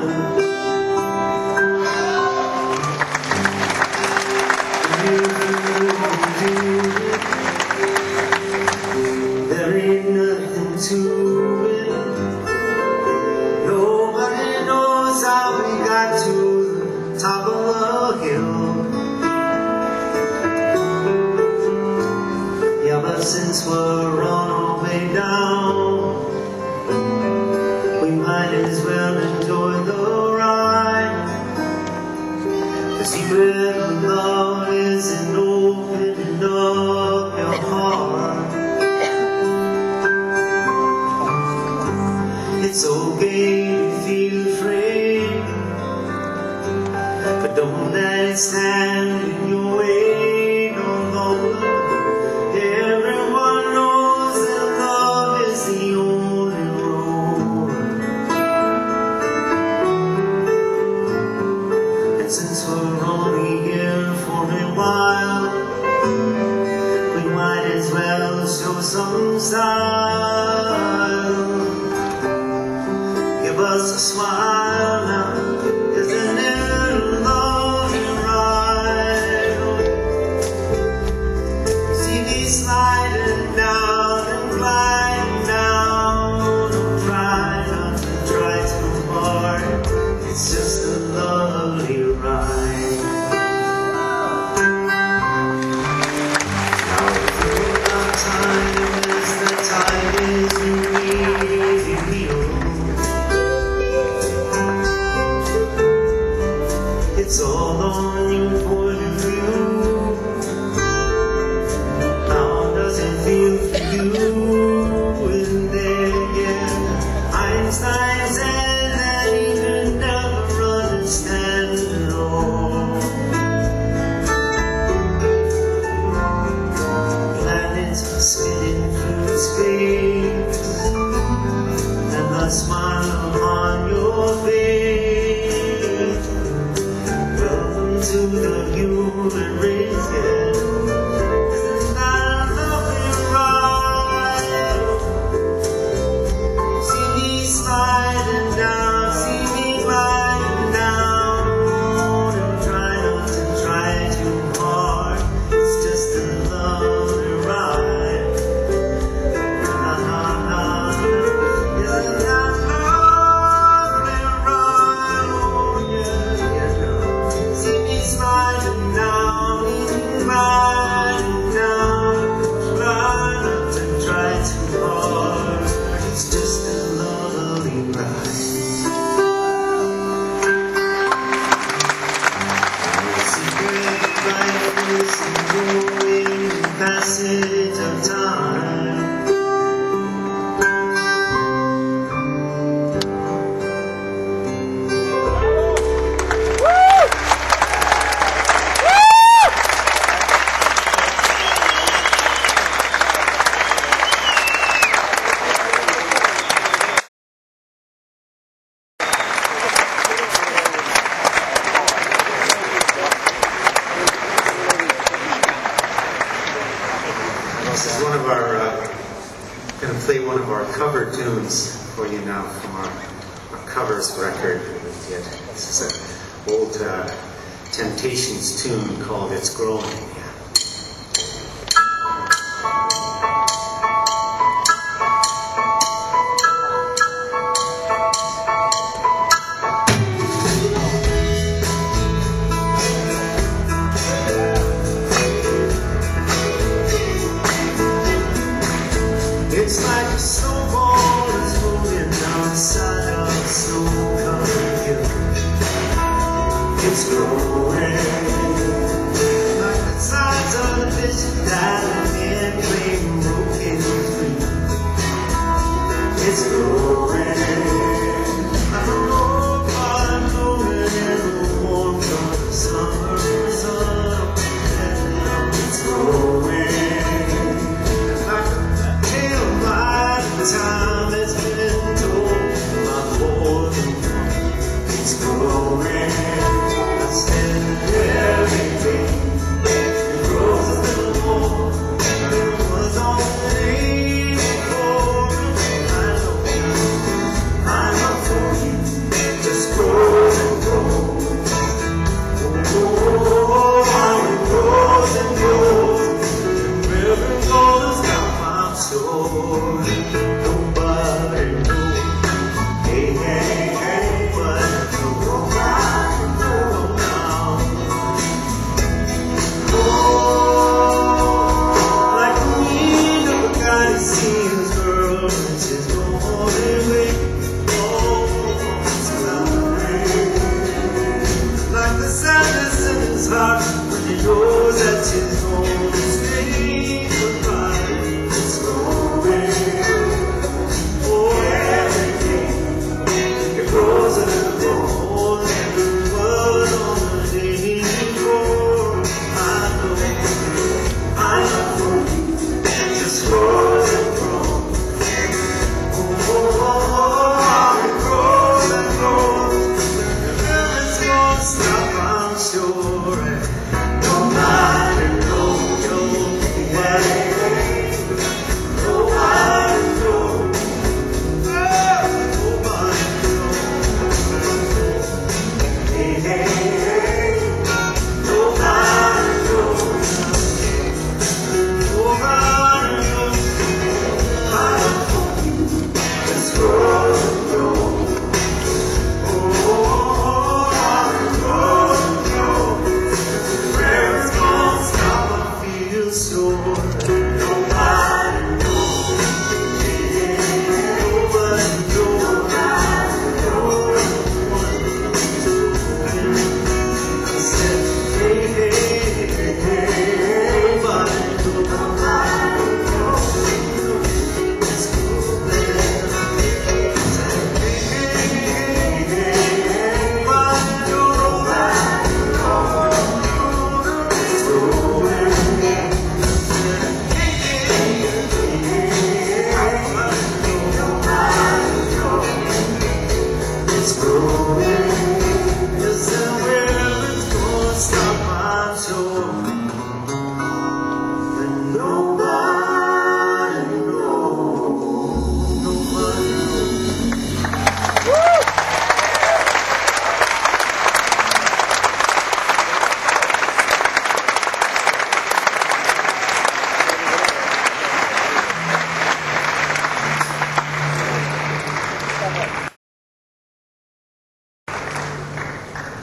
There ain't nothing to it. Nobody knows how we got to the top of the hill. Yeah, but since we're on our way down, we might as well enjoy the ride. The secret of love is in opening up your heart. It's okay to feel afraid, but don't let it stand in your way no longer. Everyone knows that love is the only road. And since we're only here for a while, we might as well show some style. Give us a smile now, isn't it a lovely ride? See me sliding down and gliding down. Don't try not to try too hard, it's just a lovely ride. Now the time is the time is you need you. It's all on your point of view. How does it feel for you? And there again, Einstein said that he could never understand it all. Planets are spinning through space, and the smile on your face. To the human race, yeah. Isn't that a lovely ride? See me sliding down, see me gliding down. Don't try not to try too hard, it's just a lovely ride. Na na na, isn't that lovely ride? Oh yeah, yeah. See me sliding down, gliding down. Try not to try too hard, it's just a lovely ride. The secret of life is enjoying the passage of time. This is one of our, going to play one of our cover tunes for you now from our covers record that we did. This is an old Temptations tune called It's Growing. It's like a snowball that's moving down the side of a snow-covered hill. It's growing like the sides of the vision that a man played broken free. It's growing like a robot moving in the warmth of the summer sun. It's growing time has been told by more than one. It's growing, I stand every day. It grows a little more than it was on the day before. I know I'm up for you, just grow.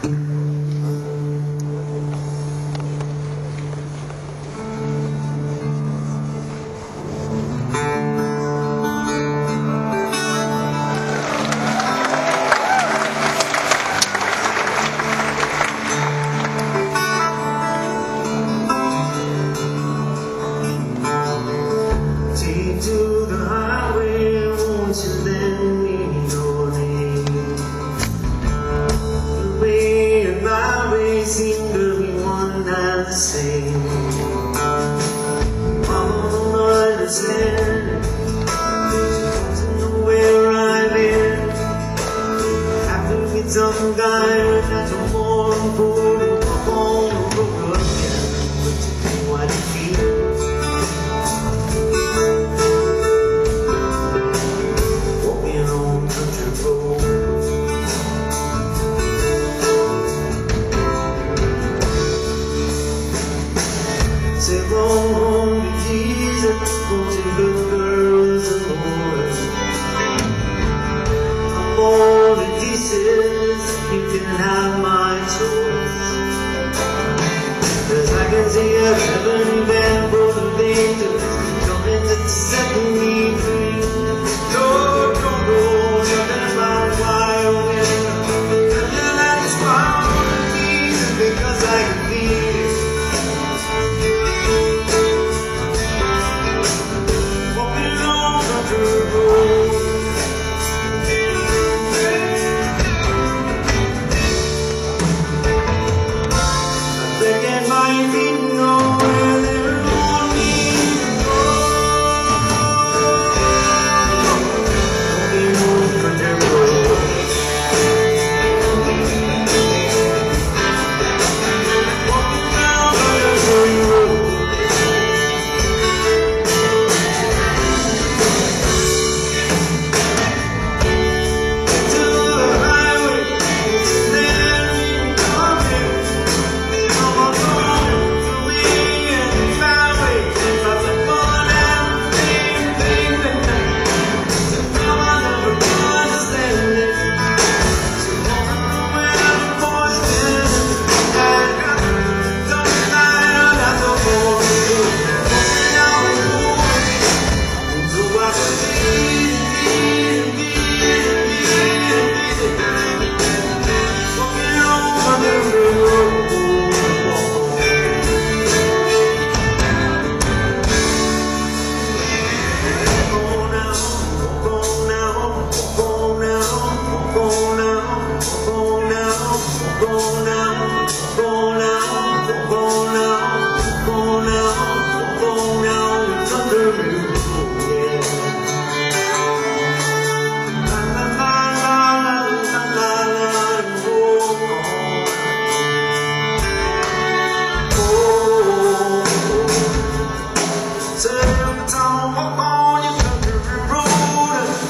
Take to the highway, won't you lend me your name? Your way and my way seem to be one and the same. I don't understand, don't know where I've been. Have to meet some guy that's a warm fool to walk on the road again. But you know what you feel. Say go home to Jesus, won't you good girls and boys? I'm all the pieces, you can have my choice. 'Cause I can see a heaven band for the victors, coming to set me free. Go, go, go, nothing about why I'm here. Nothing like a smile on Jesus, because I can feel it.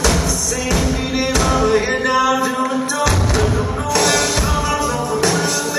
Down to the door, don't know where it's coming from.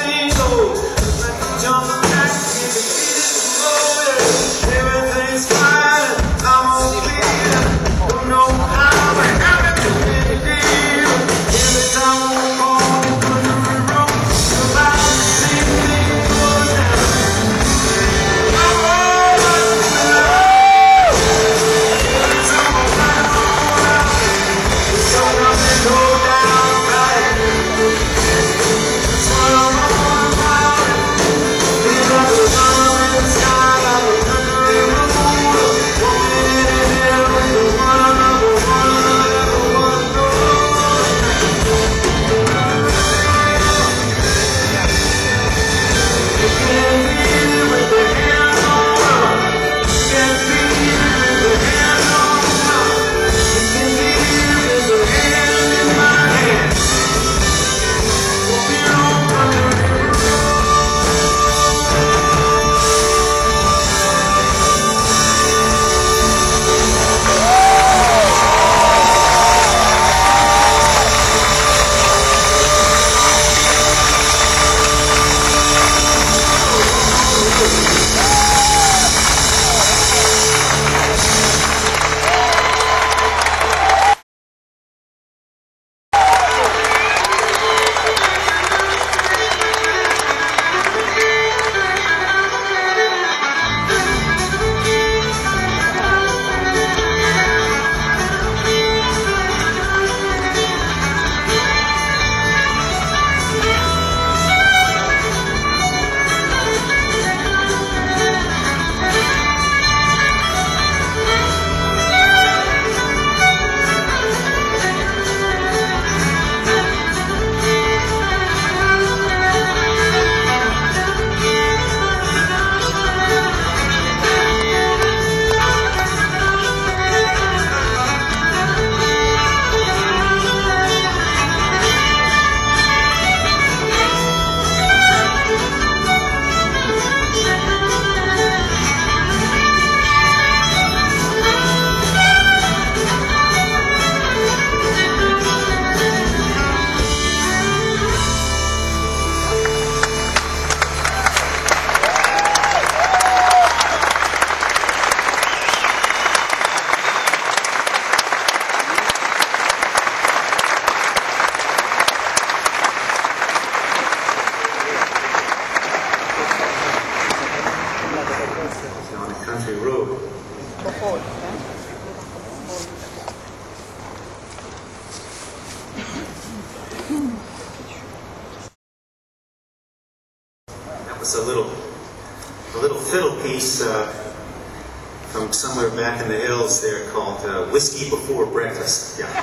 was a little fiddle piece from somewhere back in the hills there called Whiskey Before Breakfast. Yeah.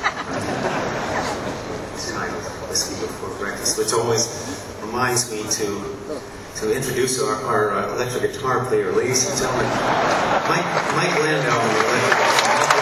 It's titled Whiskey Before Breakfast, which always reminds me to introduce our electric guitar player, ladies and gentlemen, Mike Landau on the electric guitar.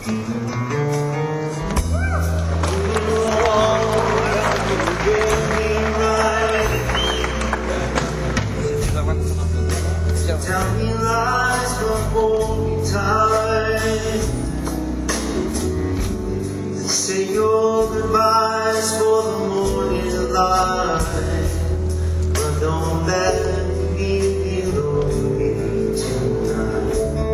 Tell me lies, but hold me tight. Say your goodbyes for the morning light, but don't let me be lonely tonight.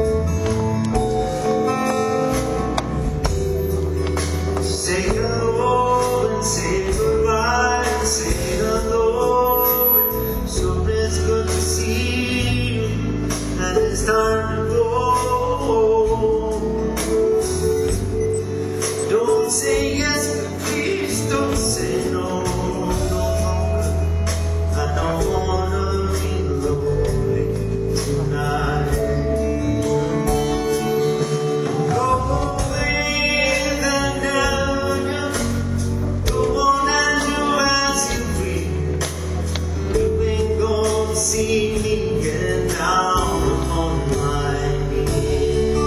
Say hello and say goodbye and say hello. So it's good to see you, and it's time to go. Don't say yes, please don't say no, no longer. I don't wanna be lonely tonight. Go away and down, go on and do as you please. You ain't gonna see me get down on my knees.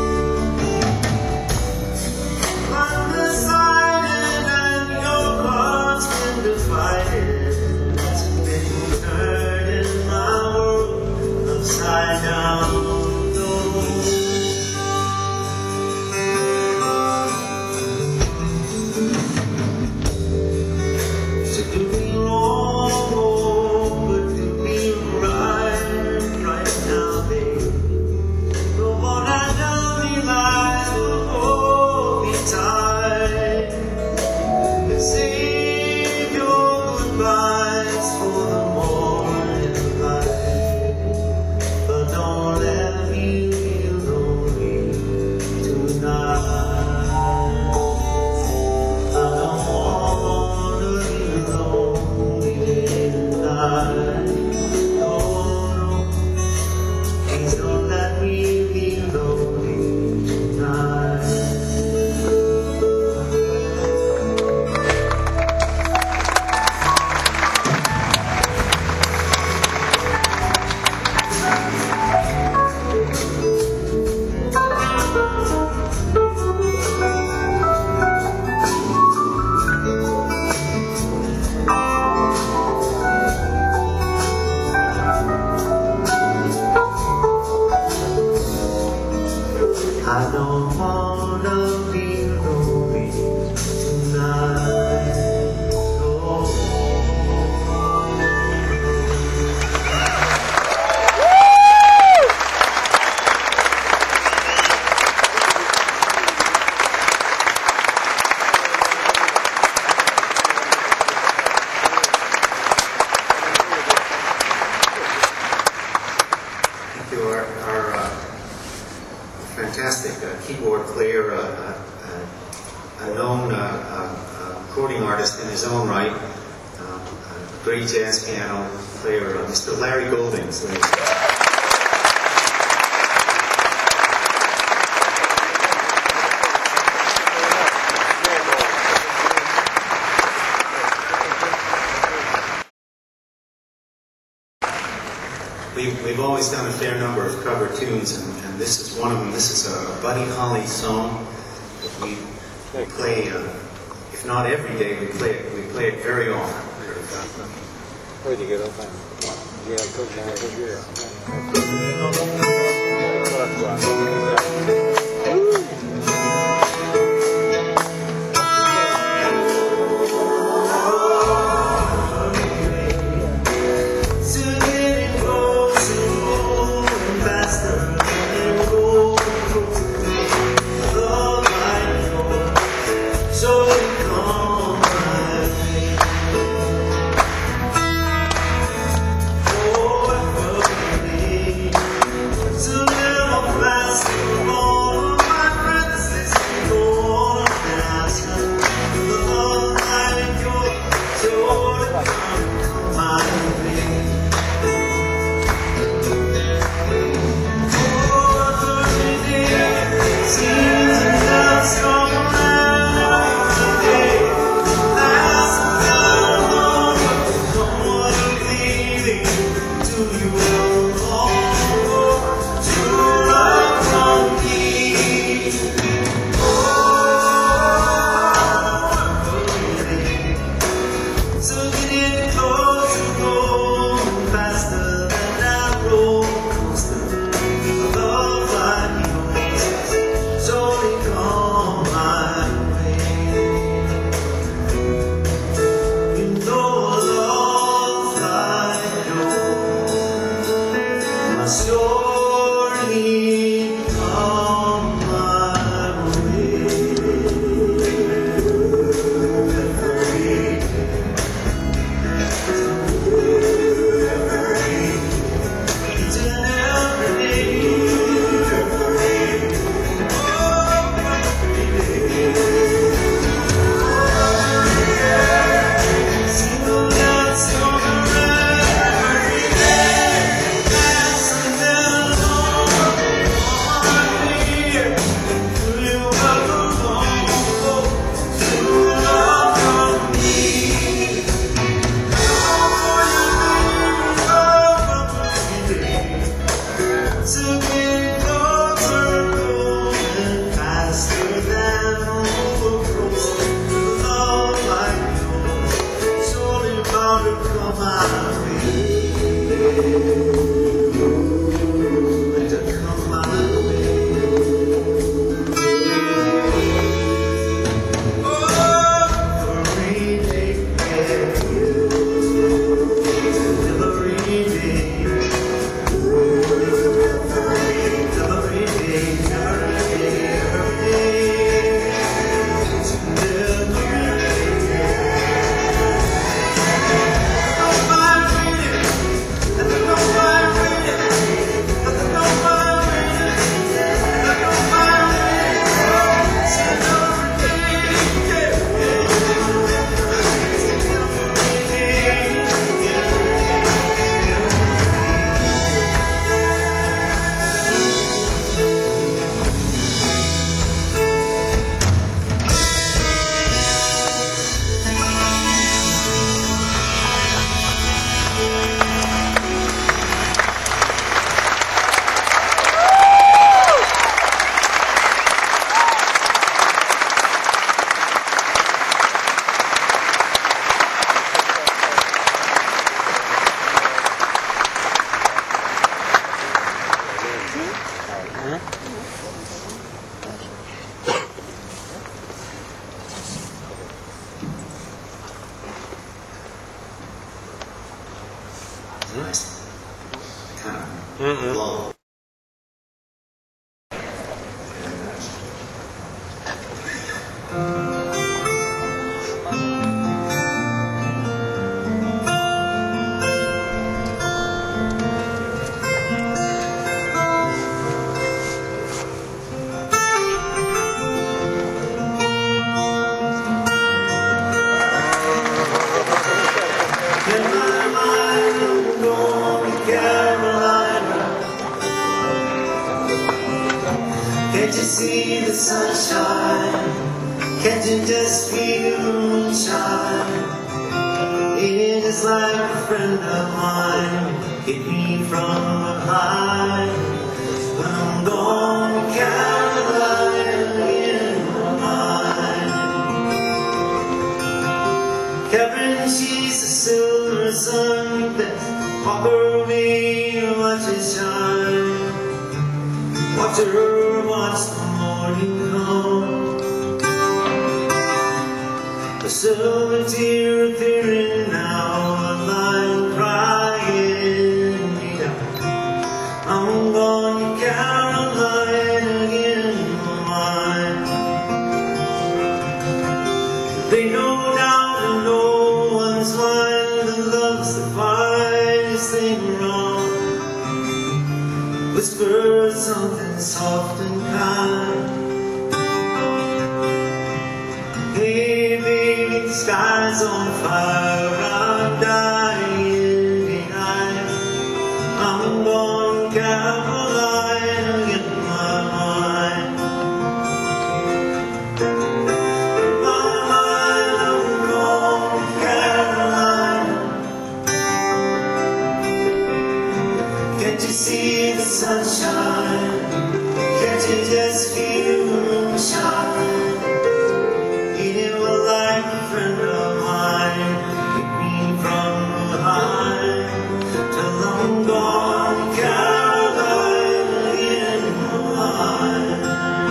I'm decided and your heart's been divided. It's been turning my world upside down. To do me wrong, but do me right, right now, baby. No more than dirty lies will hold me tight. Save your goodbyes for the morning light, but don't let me be lonely tonight. I don't wanna be lonely tonight. No, no, please don't let me be lonely tonight. I don't wanna be lonely tonight. Oh. Thank you, our fantastic keyboard player, a known recording artist in his own right, a great jazz piano player, Mr. Larry Goldings. We've always done a fair number of cover tunes, and this is one of them. This is a Buddy Holly song that we play, if not every day, we play it very often. So never fast, surely come my way. Each and every day. Single nights on the every day. Passing down on my fear. Do you ever long for true love from me? To be closer, going faster than overflows. Love like yours, surely bound to come my way. To come my way. Oh, for every day, every day. Nice. Kind of low. In my mind, I'm going to Carolina. Can't you see the sunshine? Can't you just feel the moonshine? It is like a friend of mine hit me from behind. When I'm gone to Carolina in my mind. Catherine, she's a silver sun that walk her way, watch it shine. Watch her watch the morning come. A silver tear appearing now, a line crying me down. I'm going to Carolina in my mind. They no doubt in no one's mind that love's the finest thing wrong. Whisper something soft and kind. Hey baby, the sky's on fire, I'm dying tonight. I'm going to Carolina in my mind. In my mind, I'm going to Carolina. Can't you see the sunshine? Can't you just feel the moonshine? It was like a friend of mine, hit me from behind. Till I'm gone, Carolina in my mind.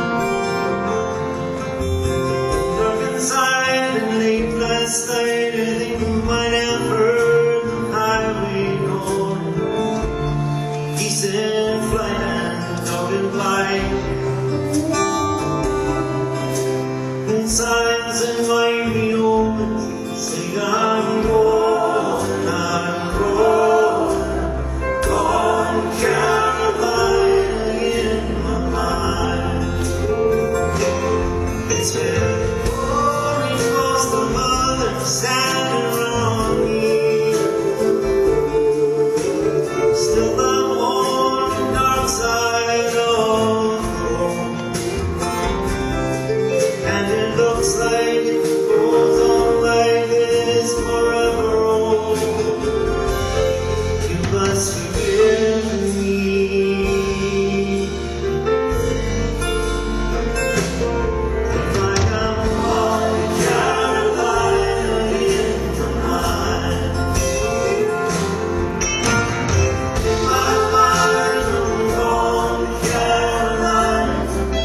Dark inside and late last night, I think I might have heard the highway going. Geese in flight and dog in flight. Moon signs invite me open, say I'm golden, gone Carolina in my mind. It's been pouring foster mother standing around me. Still I'm on the dark side of the road, and it looks like it goes on like this forever. Oh, you must forgive me. Like I'm on Carolina in my mind. In my mind, I'm on Carolina.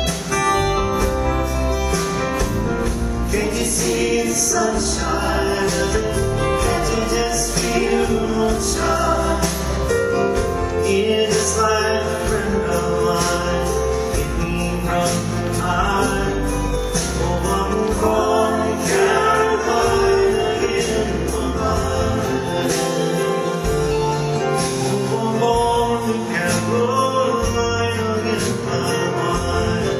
Can't you see the sunshine? Can't you just feel the moonshine? You're just like a friend of mine. Get me from behind. Oh, I'm going Carolina in my mind. Oh, I'm going to Carolina in my mind.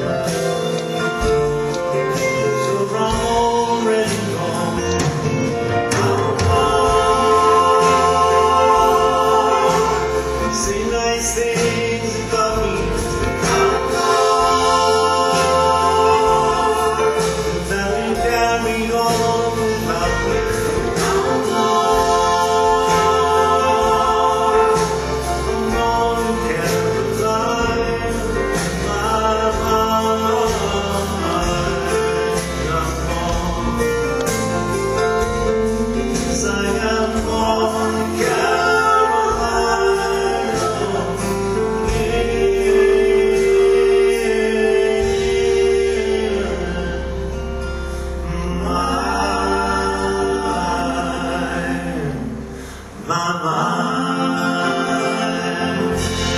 So I'm already gone. I'm gone. Say nice things about me. I'm gone. Now you carry on without me. I'm gone. I'm gone to Carolina, my mind. I'm gone. 'Cause I am gone to Carolina. My mind.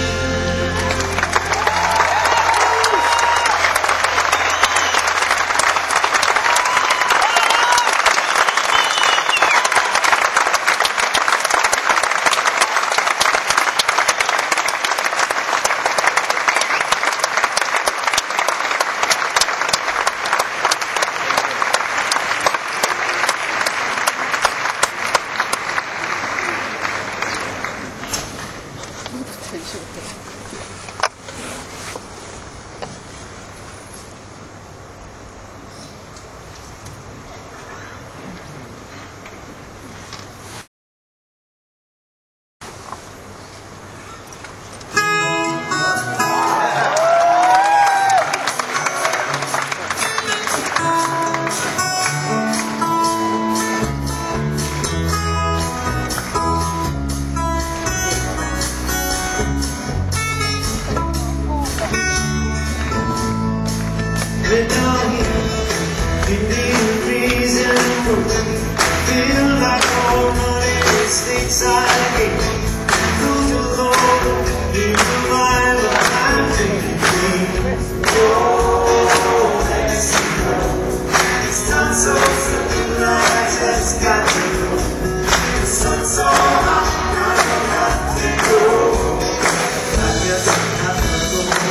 We're down here, you need a reason to feel like all money mistakes I gave. Through your Lord, you survive a time to dream. Oh, legacy, it's not so simple, I just got to go. The sun's so hot, I don't have to go. I guess I'm not going up.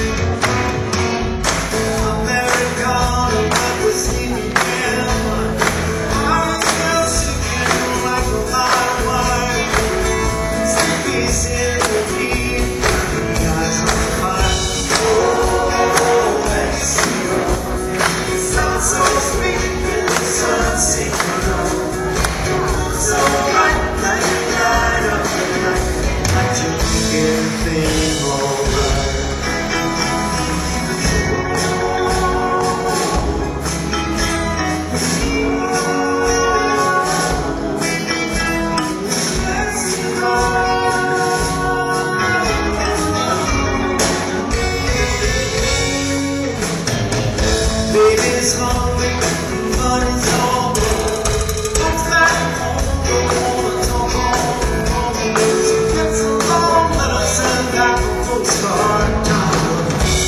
Americana, but we're sleeping in. I'm still shaking like a hot wire. got the postcard down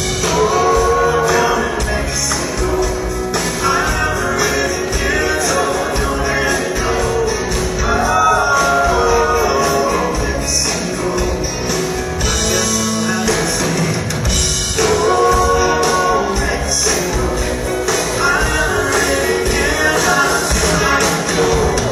in Mexico. I never really did, so don't let it go. Oh, Mexico. I guess I'll have to say, oh, Mexico. I never really did until I go.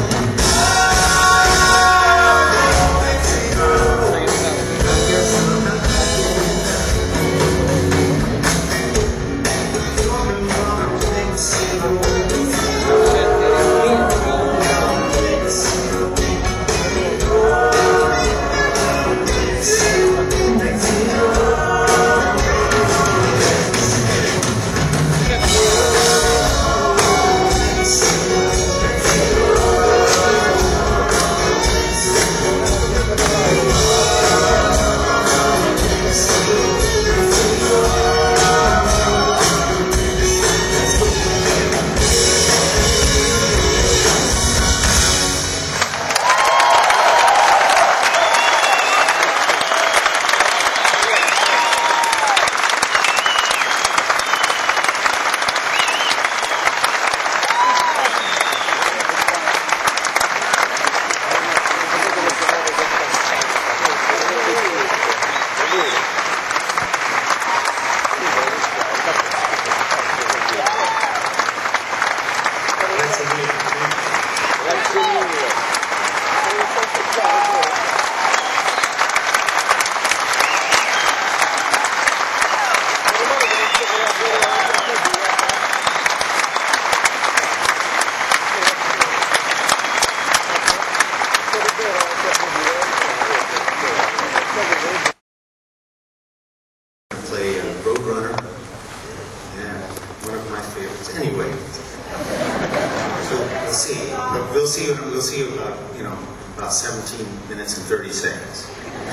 Play Roadrunner, and one of my favorites. Anyway, so we'll see you about about 17 minutes and 30 seconds.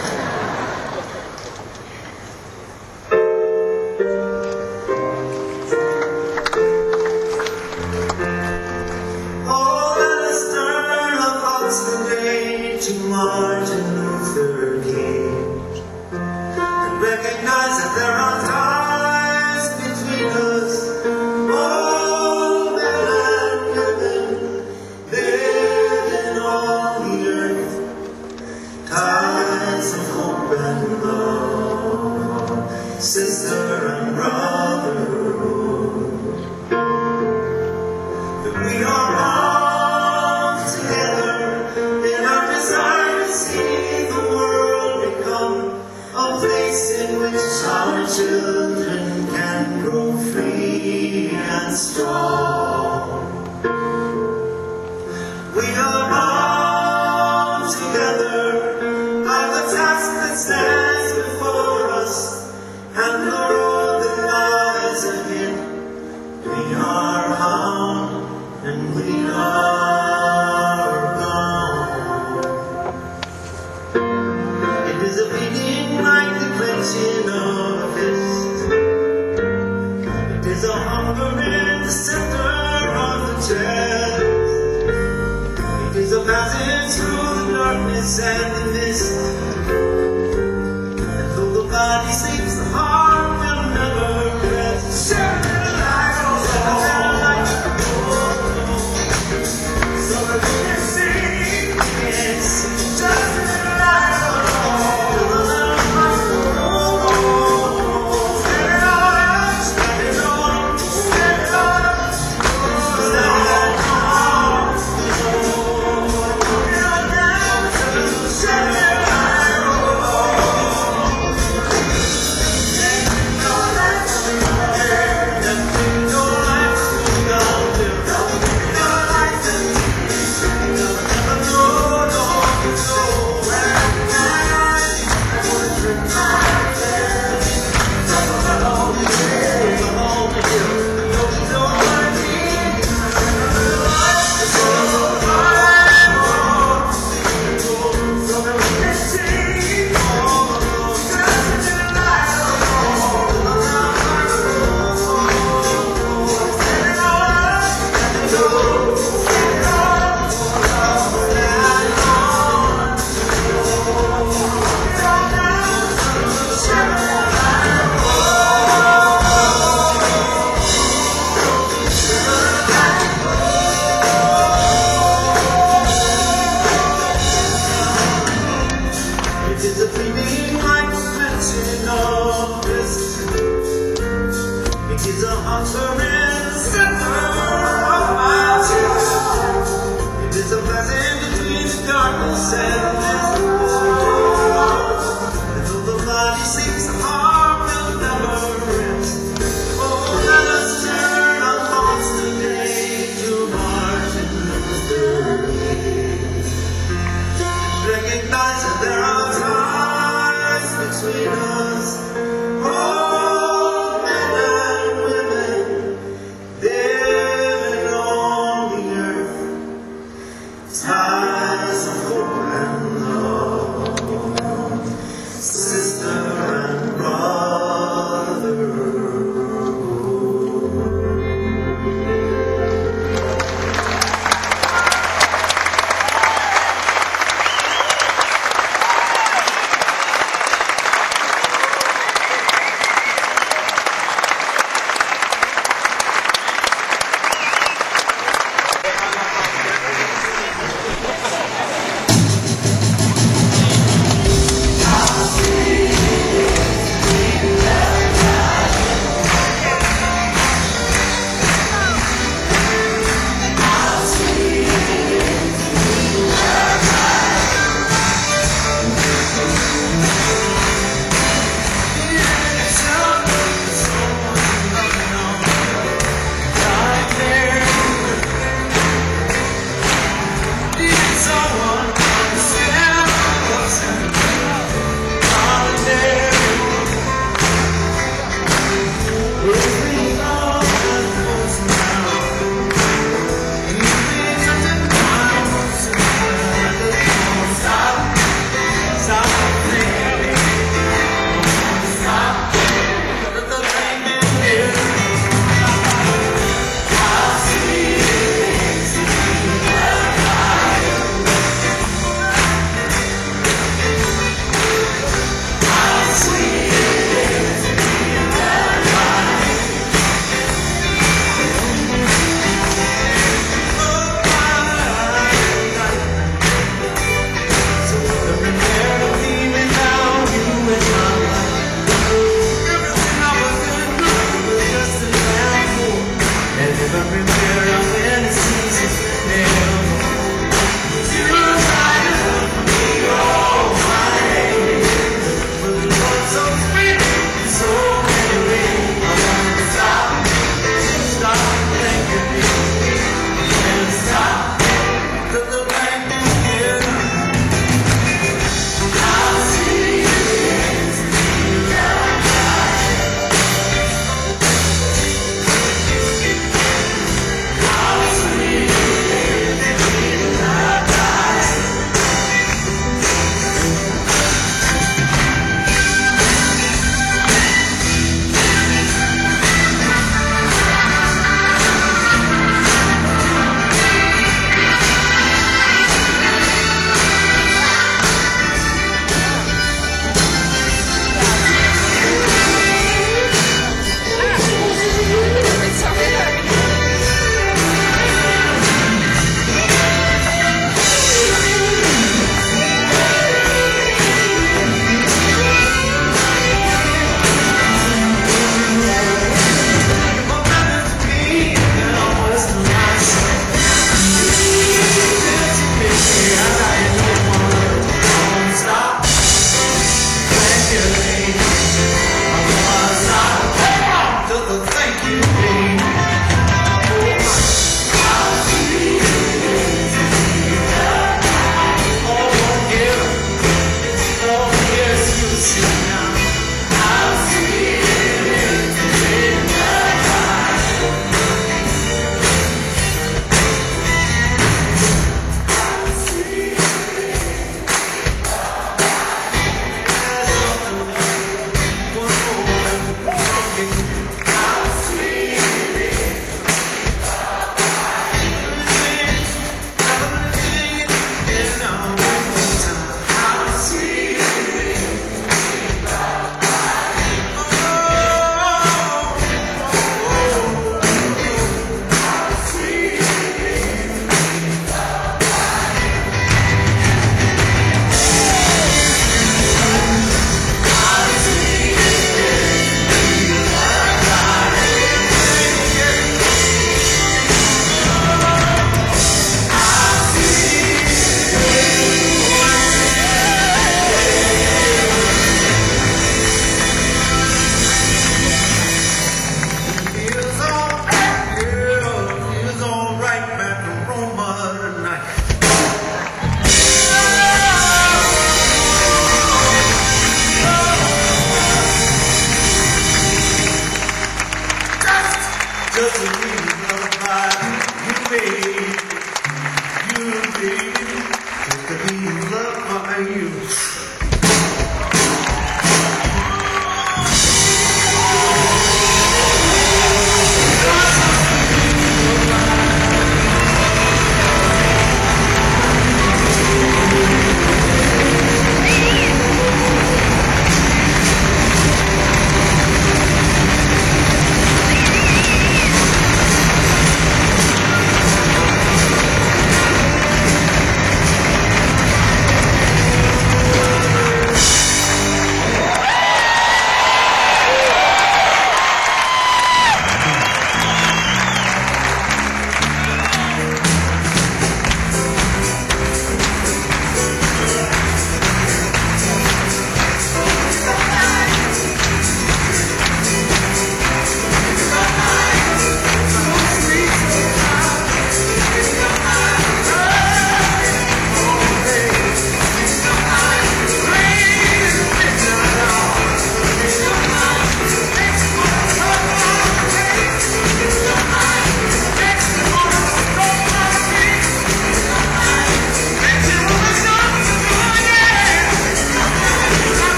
Oh, at the stern of Hudson Bay to Martin Luther King. Recognize that there are ties between us, all men and women live in all the earth, ties of hope and love, sister and brotherhood, that we are all together in our desire to see the world become a place in which our children can grow free and strong. We are bound together by the task that stands before us and the road that lies ahead. We are bound and we are bound. It is a beating like the clenching of a fist. It is a hunger in the center of the chest. It is a passage through the darkness and the mist. And though the body sleeps, the heart will never rest. Share the light, oh, so that we can see, yes, just the light. Recognize that there are ties between us, all men and women living on the earth. Ties of hope and love, sister and brother.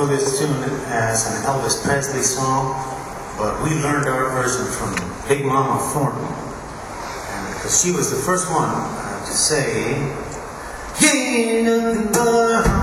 this tune as an Elvis Presley song, but we learned our version from Big Mama Thornton, because she was the first one to say, "Ain't nothing but a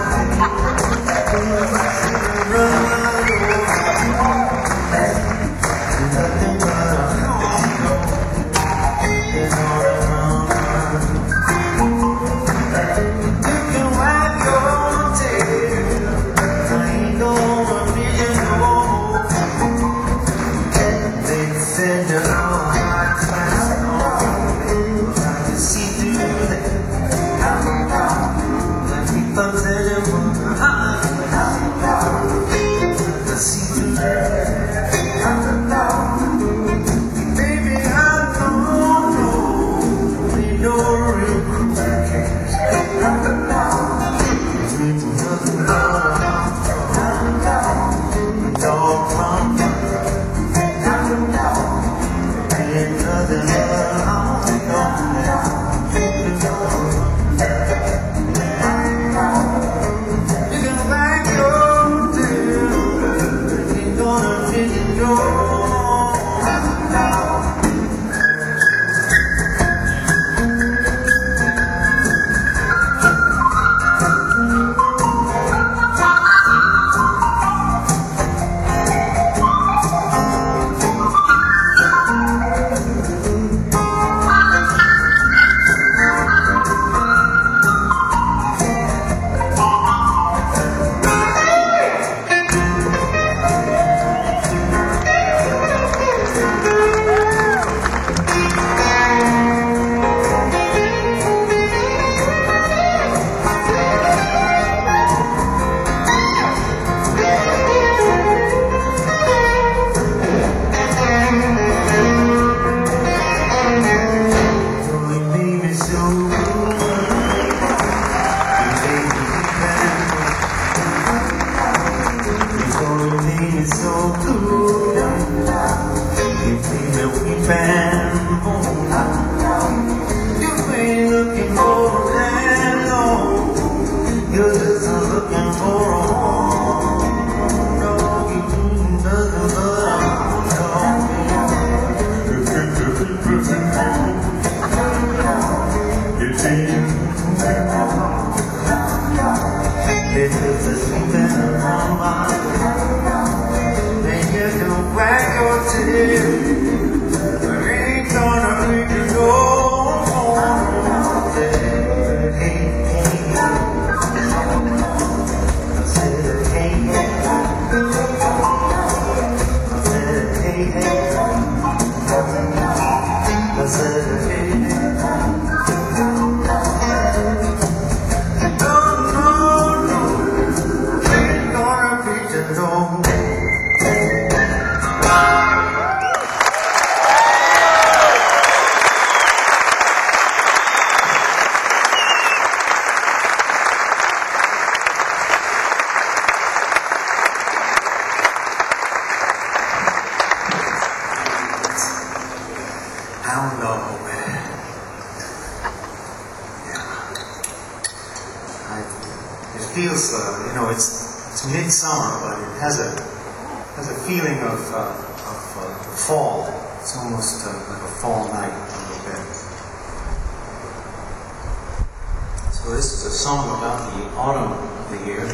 it's midsummer, but it has a feeling of fall. It's almost like a fall night a little bit. So this is a song about the autumn of the year.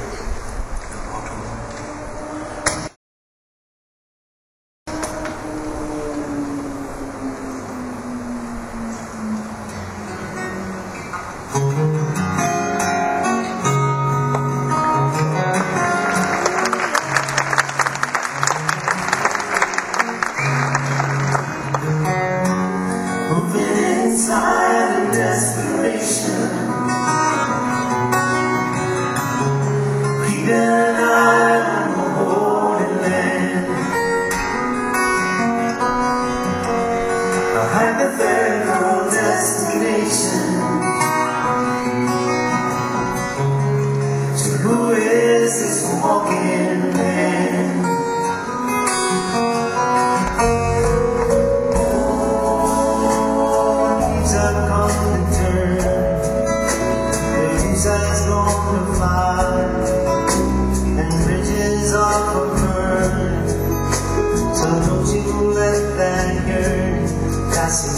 And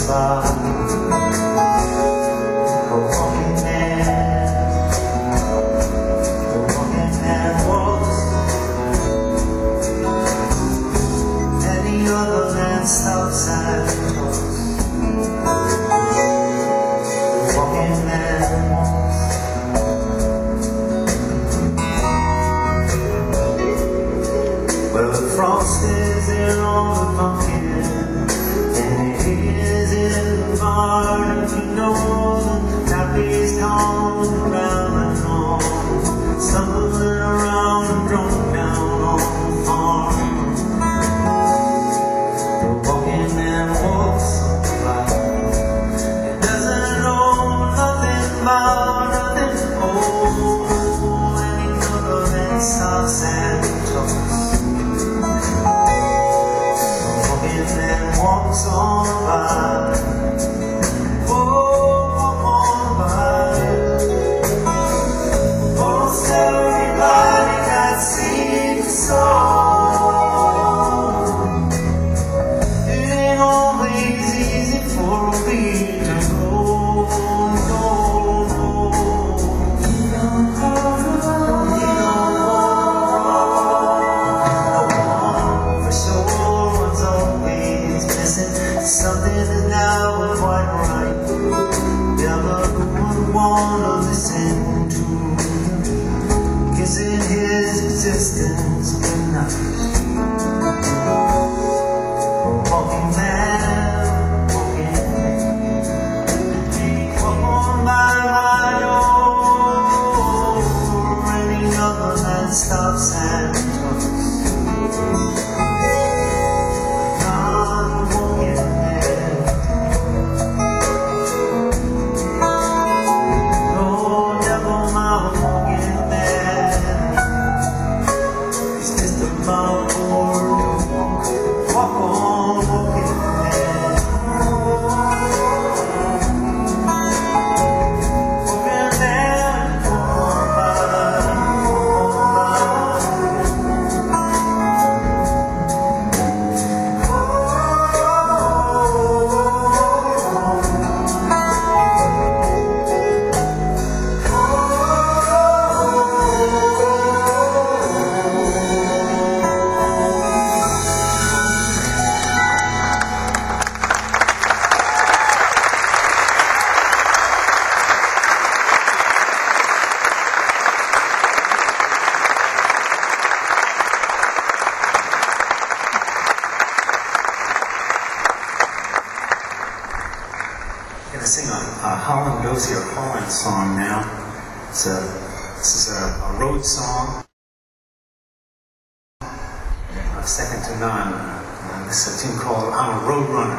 by. A walking man walks. Any other man stops and talks. The walking man walks. Well, the frost is in all the pumpkin, and it is in the barn. If you know the happiest town around and on, stumbling around and drunk down on the farm. The walking man walks by. He doesn't know nothing about nothing. Oh, and he never then stops and talks. Walks on by. Oh, walk on by. Most everybody got sings a song. It ain't always easy for me to go. No, no. You don't want wrong. No one for sure was always missing. Something is now quite right. Never would want to listen to kissing his existence goodnight. Walking man, walk on by my door. Any other man stops and talks. I'm going to sing a Holland Dozier Holland song now. This is a road song, second to none. This is a tune called I'm a Road Runner.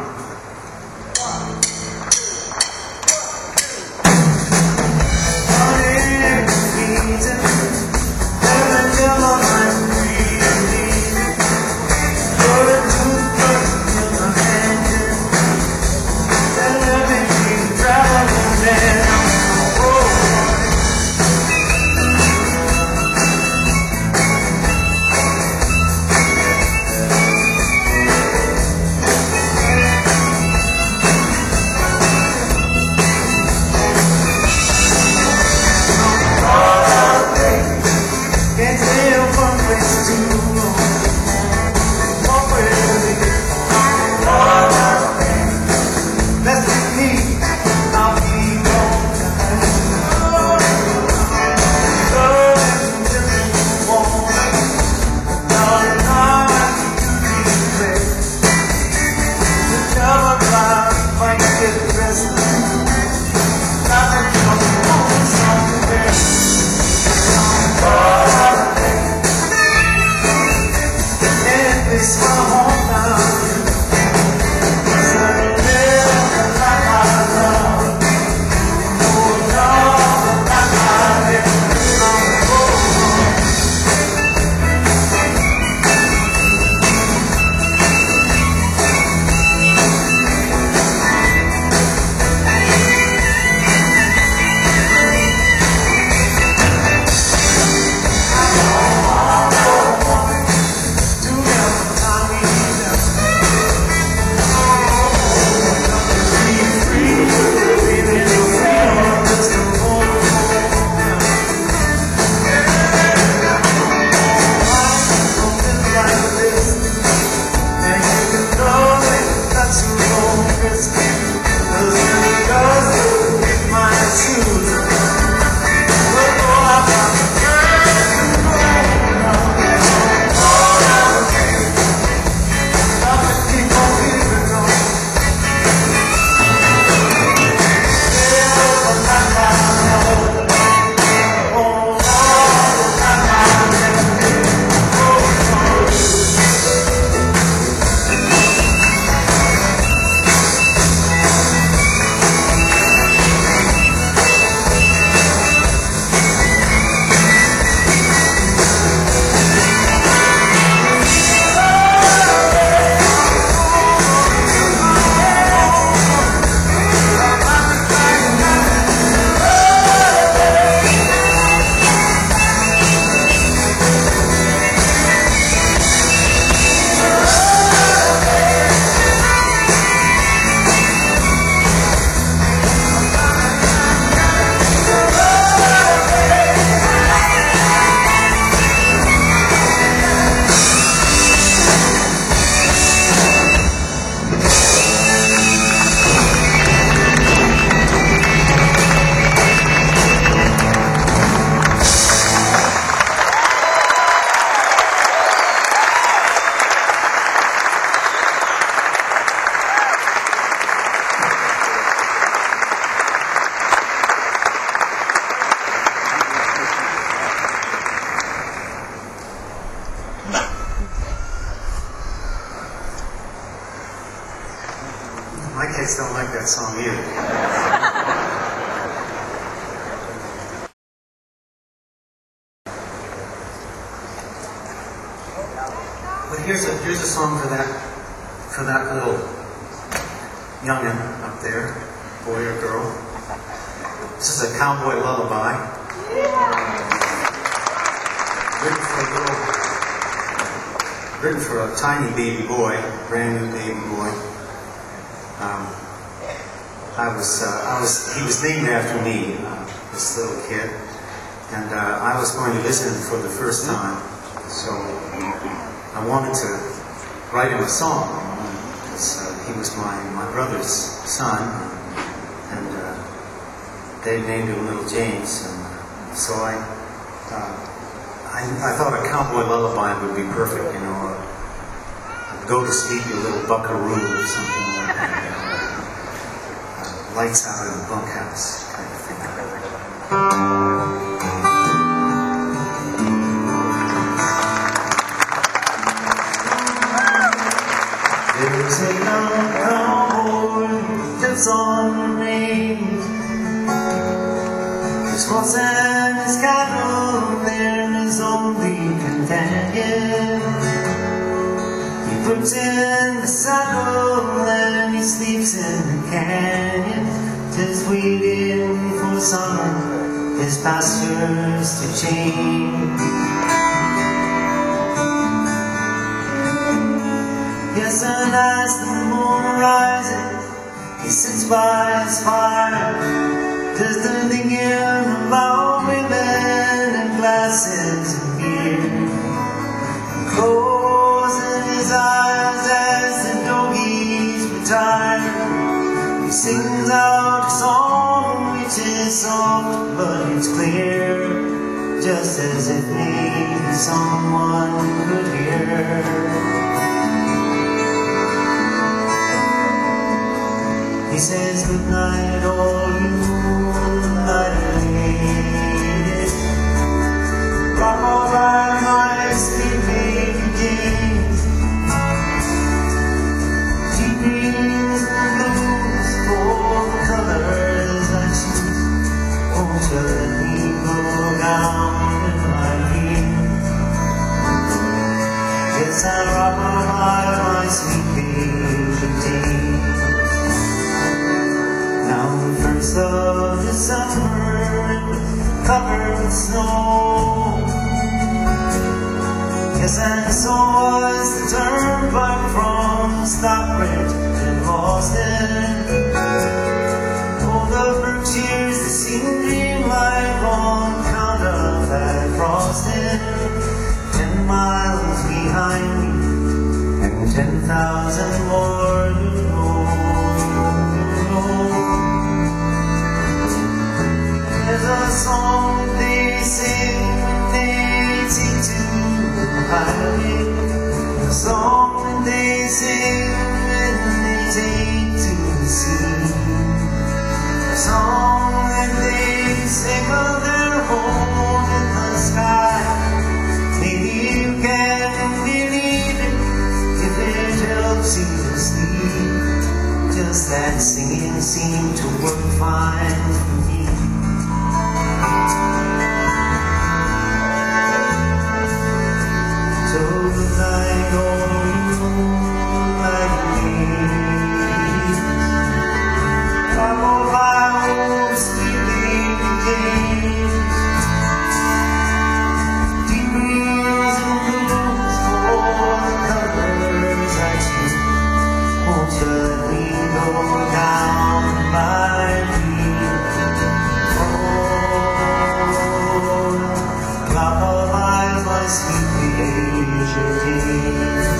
kids don't like that song either. But here's a song for that little youngin up there, boy or girl. This is a cowboy lullaby. Written for a tiny baby boy, brand new baby boy. He was named after me, this little kid, and I was going to visit him for the first time, so I wanted to write him a song. He was my brother's son, and they named him Little James, and so I thought a cowboy lullaby would be perfect, you know, go to sleep, you little buckaroo, or something like that. Lights out in the bunkhouse, kind of thing. There's a young cowboy who lives on the range. His horse and his cattle, they're his only companion. He puts in the saddle and he sleeps in the canyon, just waiting for summer, his pastures to change. Yes, and as the moon rises, he sits by his fire, just thinking about women and glasses of beer. Closing his eyes as the doggies retire, he sings out a song which is soft but it's clear, just as if maybe someone could hear. He says, good night, all you moonlight ladies. Rock all by my sweet baby James. She brings the blues for the colors I choose. Won't you let me go down in my dreams? Yes, I rock all by my sweet baby James. Now the first of December, covered with snow. Yes, and so was the turnpike from Stockbridge to Boston. Oh, the Berkshires, they seem dreamlike on account of that frosting. 10 miles behind me, and 10,000 more to go. There's a song they sing when they take to the highway, a song that they sing when they take to the sea, a song that they sing of their home in the sky. Maybe you can believe it if it helps you to sleep. Just that singing seemed to work fine for me. So good night, all you moonlight ladies. Rock all my old sweet baby James. Deep breeze and blues for the colors I choose. Won't you let me go down my dream? Oh, rock all my sweet baby James.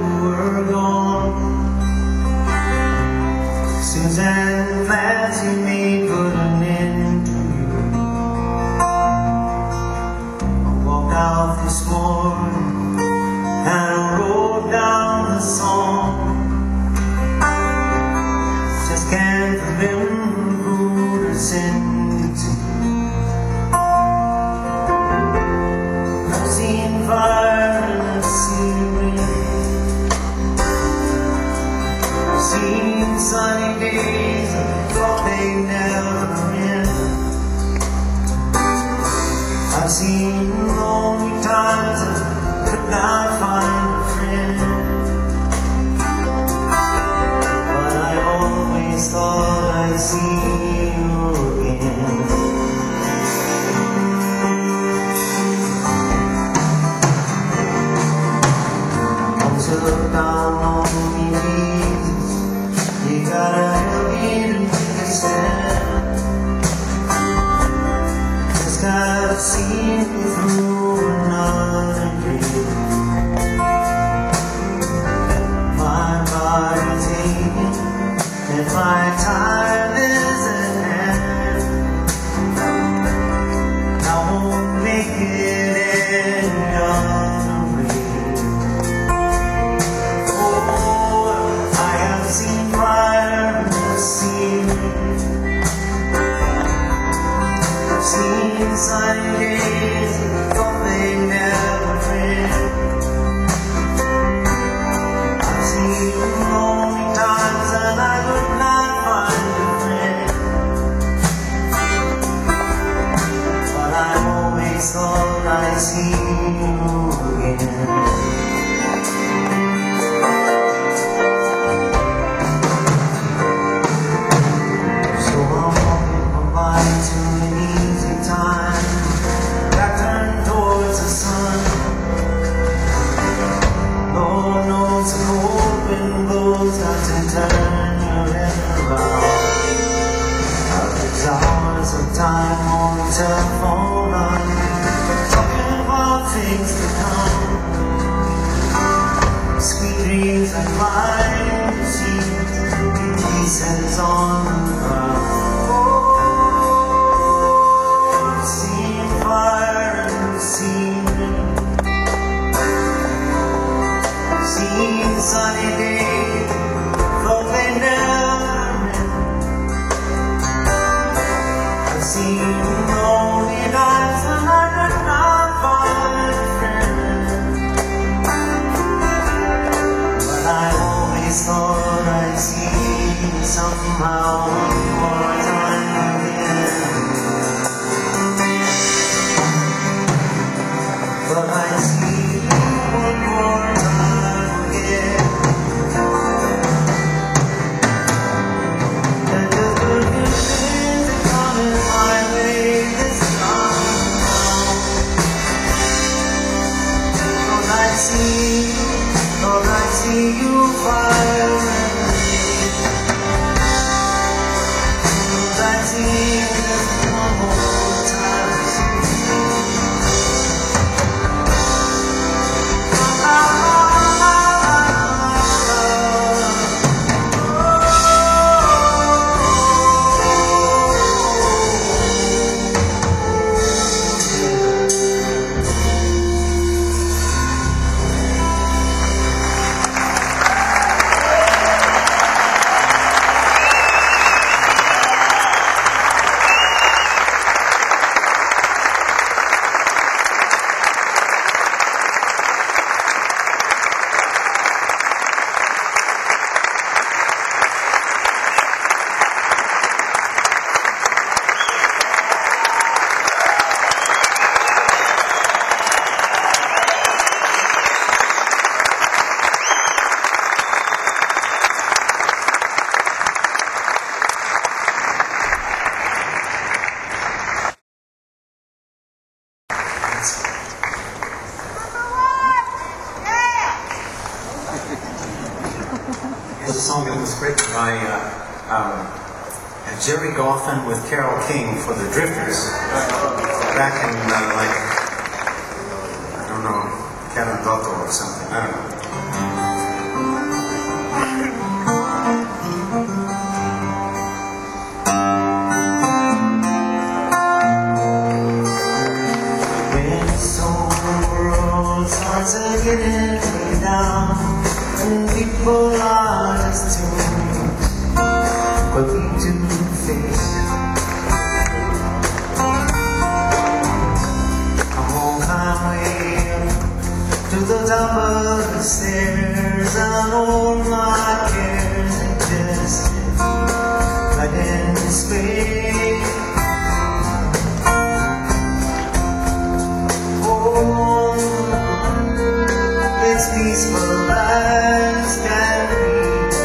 were gone. Suzanne, plans you made put an end to you. I walked out this morning and I wrote down the song. Just can't remember who to send it to. I've seen fire and I've seen rain. I've seen sunny days I thought they'd never end. I've seen lonely times I could not find a friend. But I always thought I'd see you again. Look down on me, Jesus. You gotta help me to make a stand. Just gotta see me through another day. My body's aching and my time is at hand. I won't make it any other way. I've seen fire and I've seen rain. I've seen sunny days that thought they'd never end. I've seen lonely times and I could not find a friend. But I always thought I'd see you again. Time on the telephone line, talking about things to come. Sweet dreams and flying machines, pieces on the ground. Oh, I've seen fire and I've seen rain. I've seen sunny days, though they never end. I've seen lonely nights when I could not find a friend. But I always thought I'd see you somehow one more time again. But I'd see you one more time again. And just look at things that coming my way this time around. Thought I'd see you fire and rain. Thought I'd see you just one more time. There's a song that was written by Jerry Goffin with Carole King for the Drifters back in I don't know, Kevin Butler or something, I don't know. people are just tombs, but we do face. I won't climb way up to the top of the stairs. I know my cares and just right in despair. Oh, it's peaceful as can be.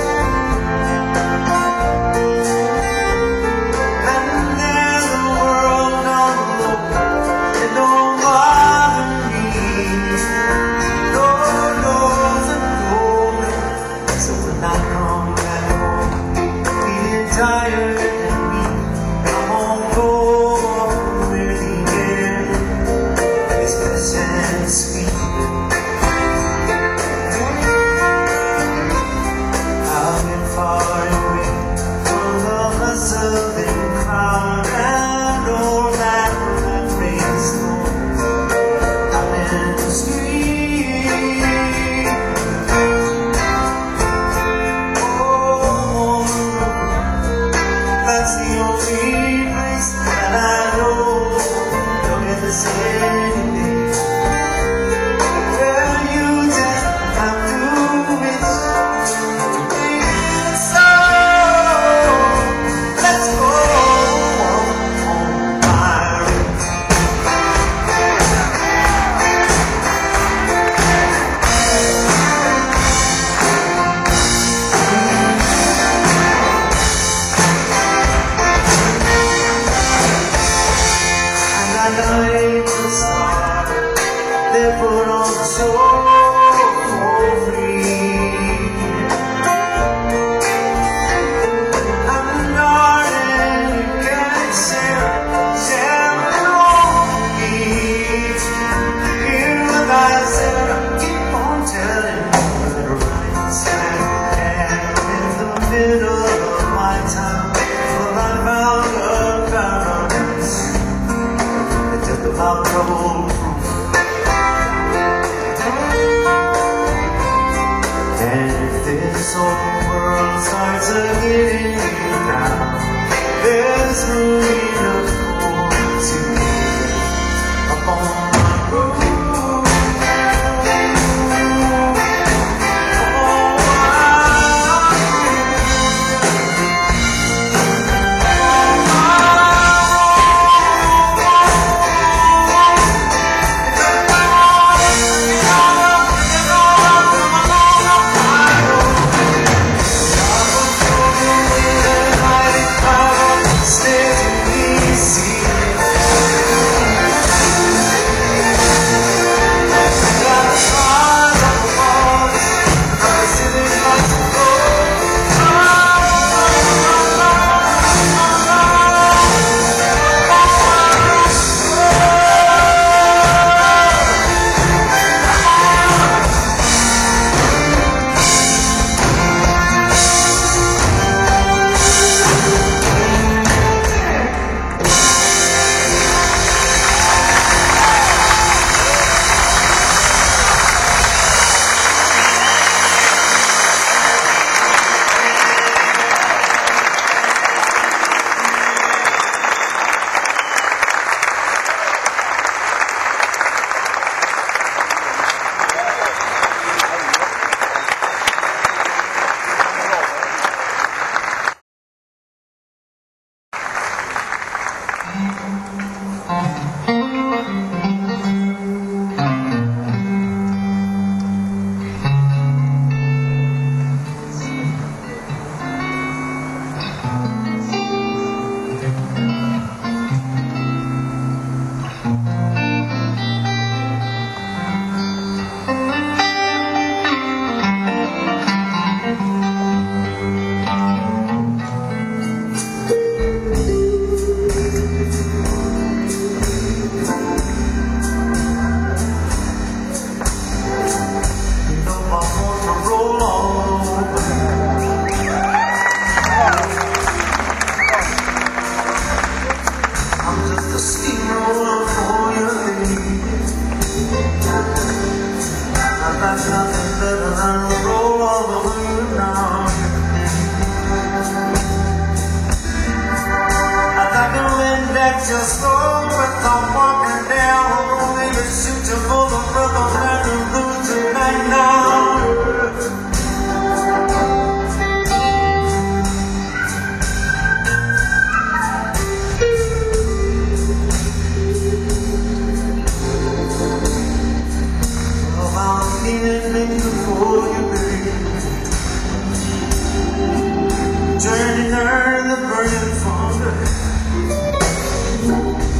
And there's a world down below that don't bother me. Lord knows I'm going, so when I come back home, feeling tired and weak, I won't go where the air is fresh and sweet. Far away from the bustling crowd and all that rainstorm out in the street. Oh, that's the only place that I know you'll get the same day. Where you just have to wish. They put on the show for free. I'm darling, you can share it all with me. Hear what I said, I keep on telling you that right smack in the middle of my town. Well, I found a paradise that took about trouble. And if this whole world starts getting you down, there's room enough to live up on my roof. just go without walking down. Maybe shoot you for the rhythm and the blues tonight now. About feeling before you burn, turning her the burning fonder.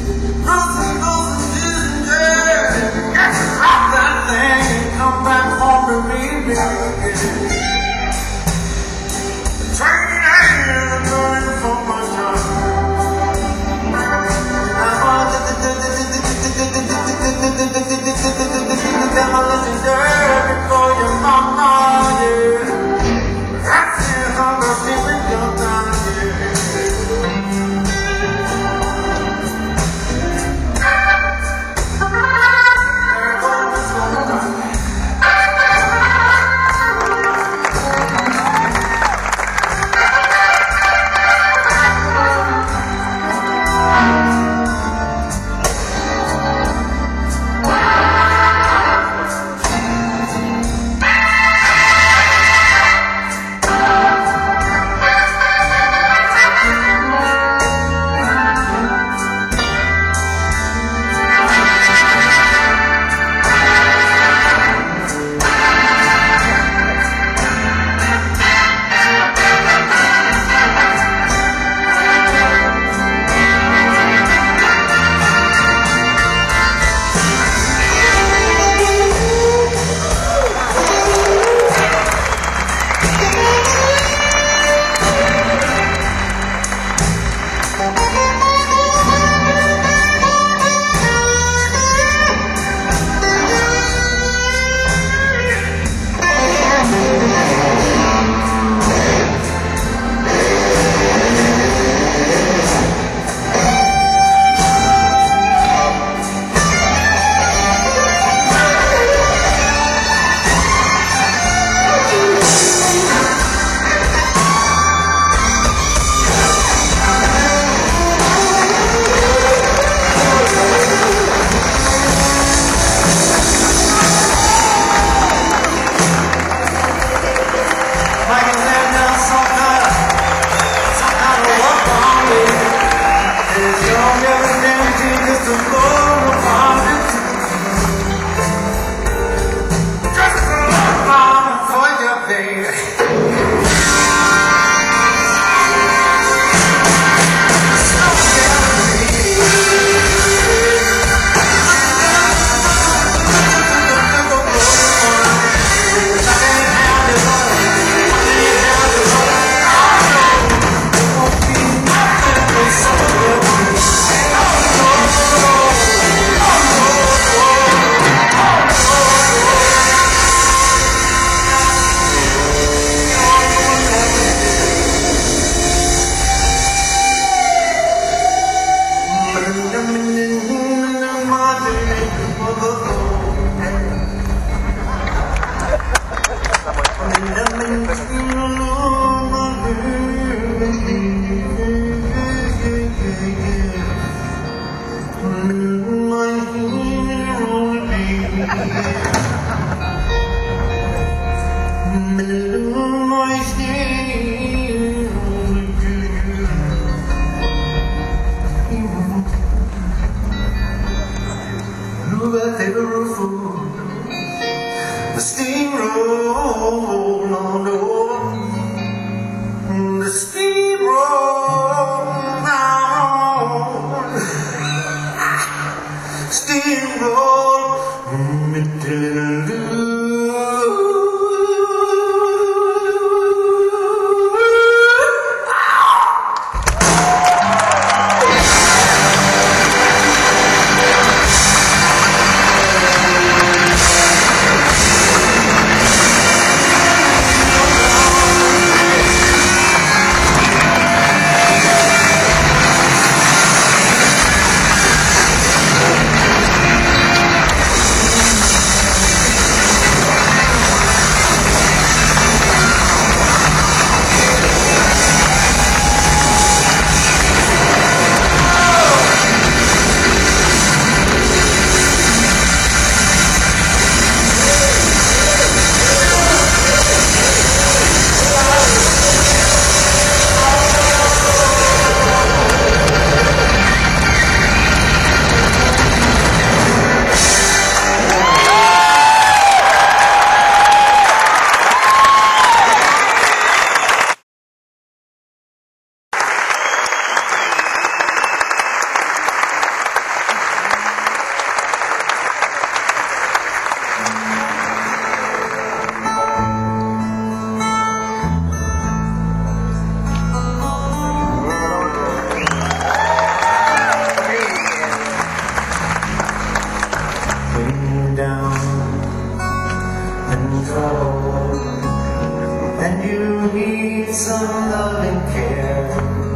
you need some love and care,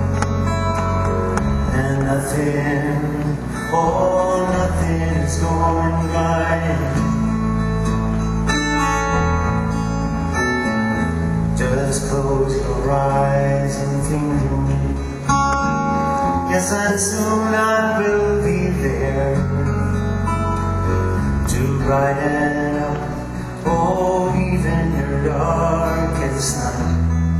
and nothing, oh nothing is going right. Just close your eyes and think of me. Yes, and soon I will be there to brighten up, oh, even your darkest night.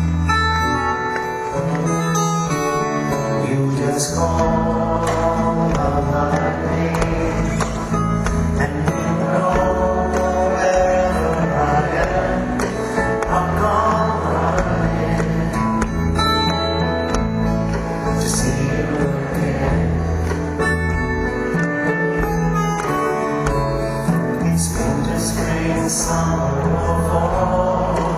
You just call my name, and you know wherever I am, I'll come running to see you again. It's winter, spring, summer, or fall.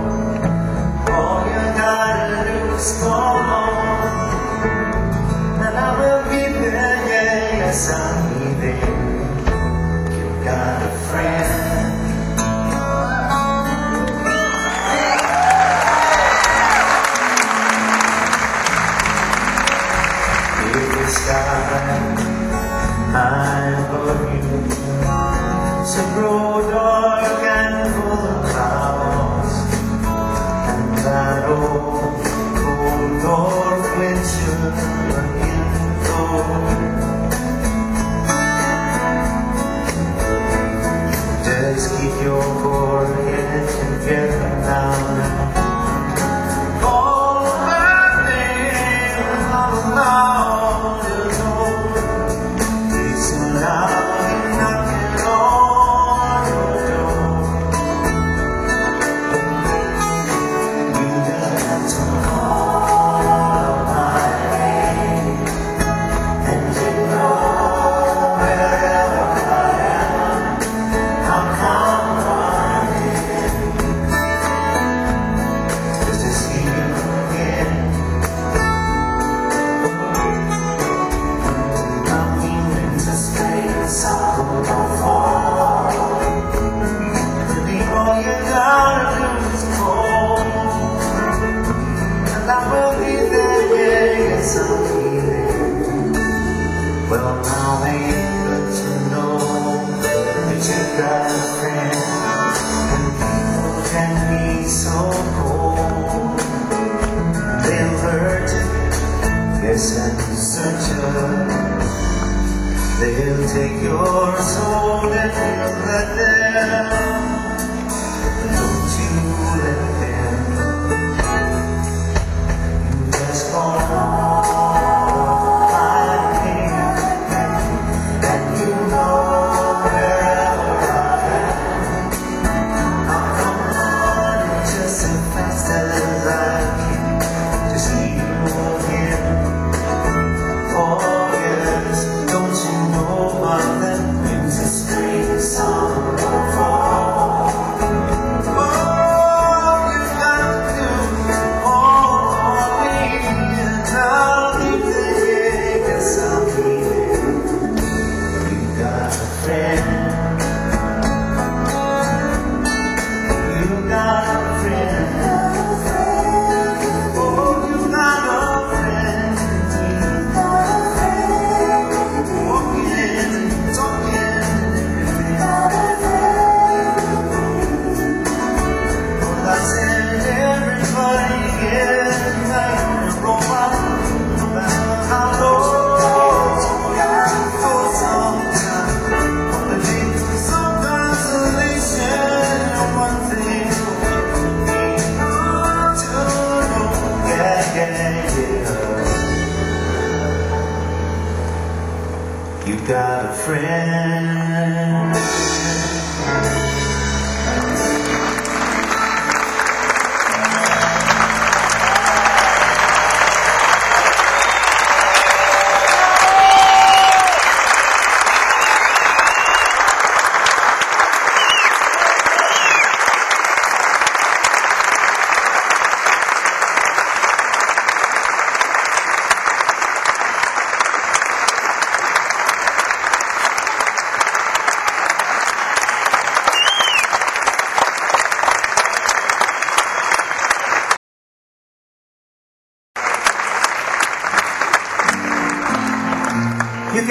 All you gotta do is call on, and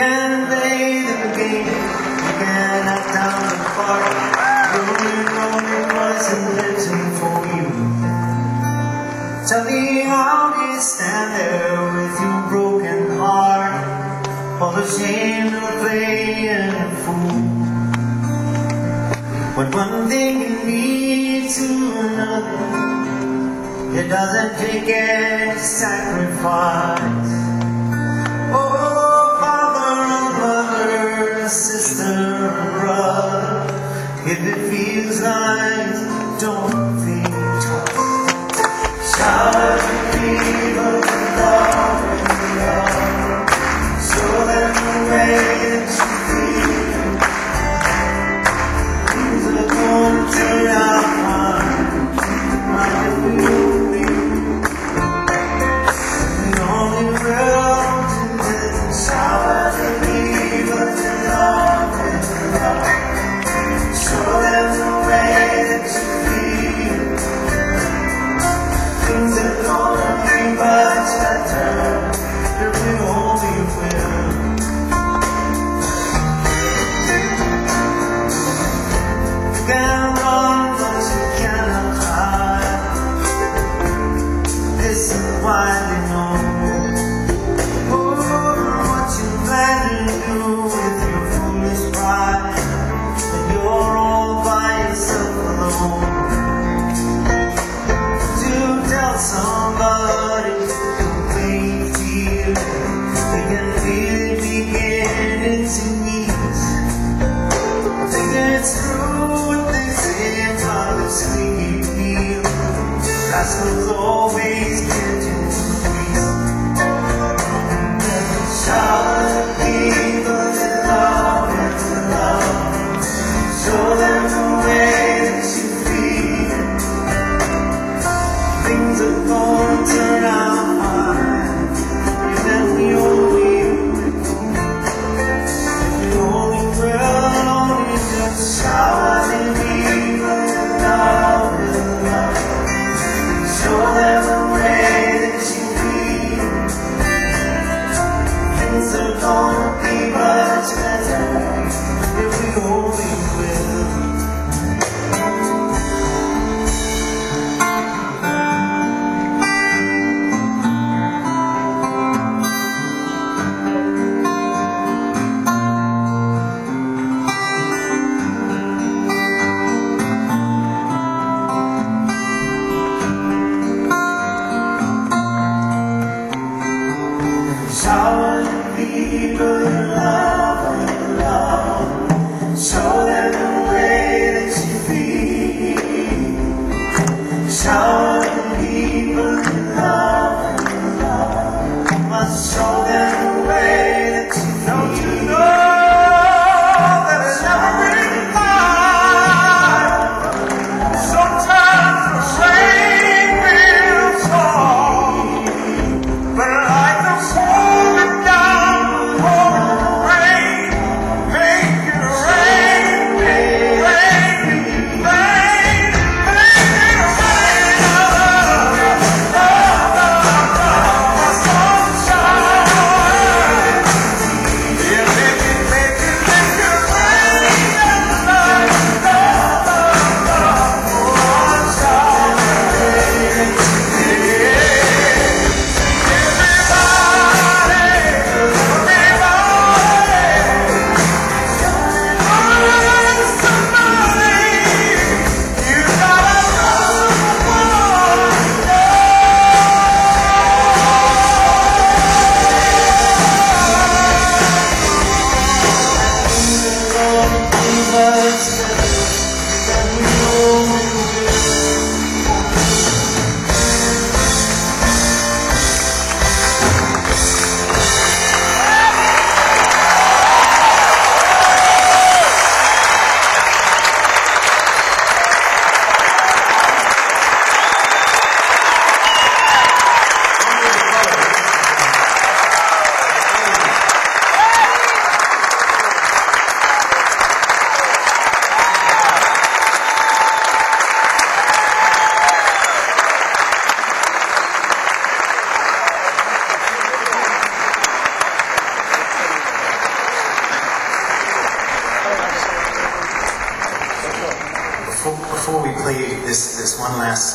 can play the game, you can knock down the park. Only wasn't written for you. Tell me how do you stand there with your broken heart, all ashamed of playing a fool. When one thing can lead to another, it doesn't take any sacrifice. Oh, father and mother, sister and brother, if it feels like, don't think twice. Shower the people with love and love, show them the way that you feel. Things are going to turn out fine, like if we only knew. The only real to shower the people with love and love, show them the way that you feel. Things are gonna be much better if we only will. You can run, but you cannot hide. This is why they know. Oh, what you plan to do with your foolish pride, when you're all by yourself alone. To tell somebody the way you feel, they can feel it beginning to ease. Think it's true what they say about the sweet you feel. Rascals always get to increase. Shower the people in love and love, show them the way that you feel. Things are gonna turn out fine, if we only will. If we only will, only just shower the people in love and love, show them the way that you feel. Things are gonna be much better if we only will. Shower the people in love and love, show them the way that you feel. Shower the people in love and love, must show them the way that you feel. Don't you know that it's never been mine? Sometimes the rain will fall, but like the falling down, pouring rain, make it rain, rain, rain, make it rain.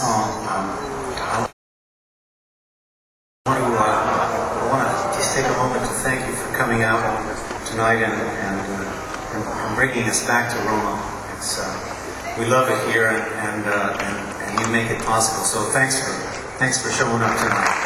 song, I want to just take a moment to thank you for coming out tonight and bringing us back to Roma. It's, we love it here, and you make it possible. So thanks for showing up tonight.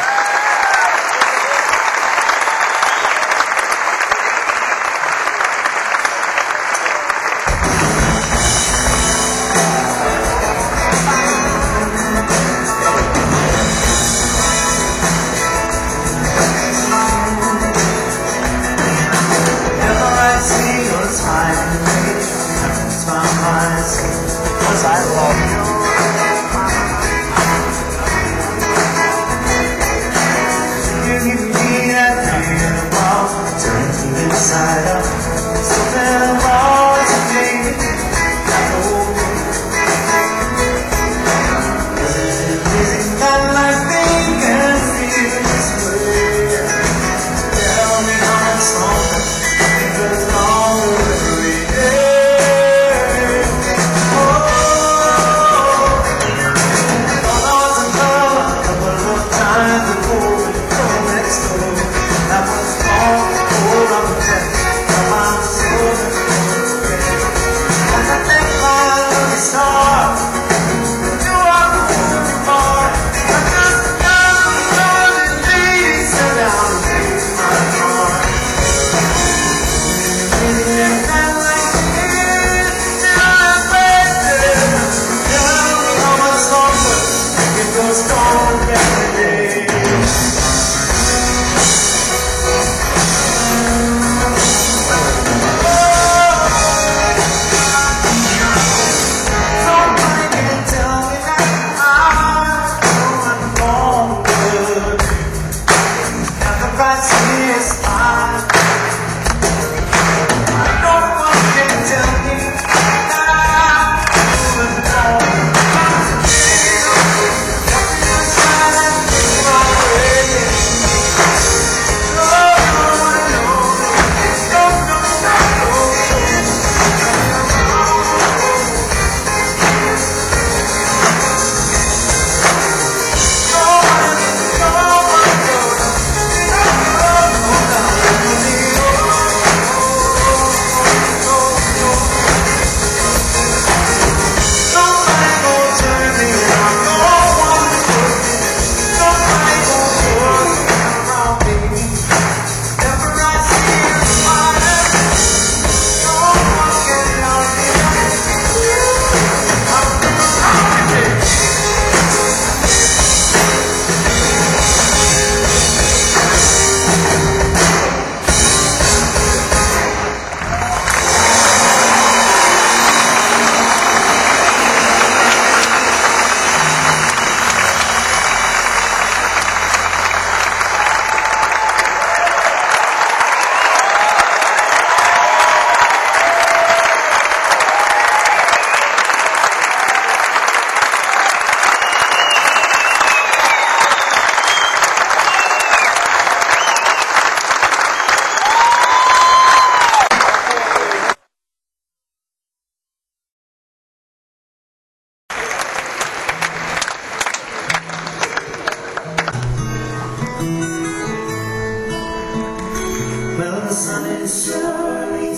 Well, the sun is surely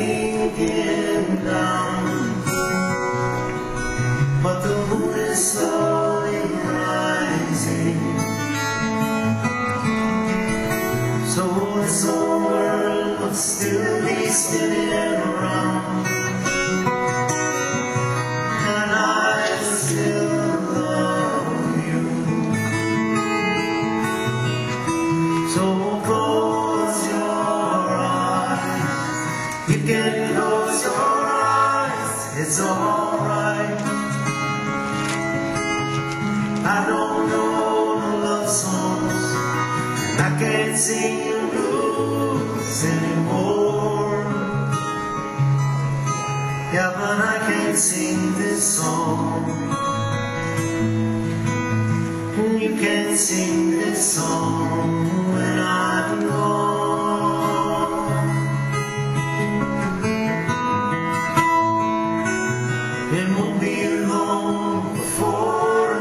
sinking down, but the moon is slowly rising. So this whole world will still be spinning around, and I still love you. So close your eyes, you can close your eyes, it's alright. I don't know the love songs, and I can't sing the blues anymore. Yeah, but I can sing this song. You can sing this song when I'm gone. It won't be long before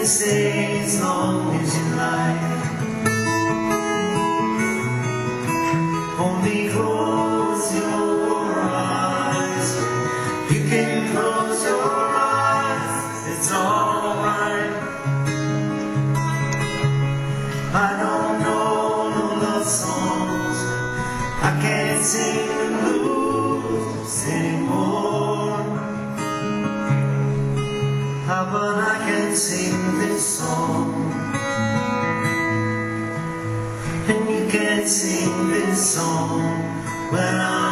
can stay as long as you like. Only close your eyes. You can close your eyes. It's alright. I don't know no love songs. I can't sing the blues anymore. But I can sing this song, and you can sing this song when I'm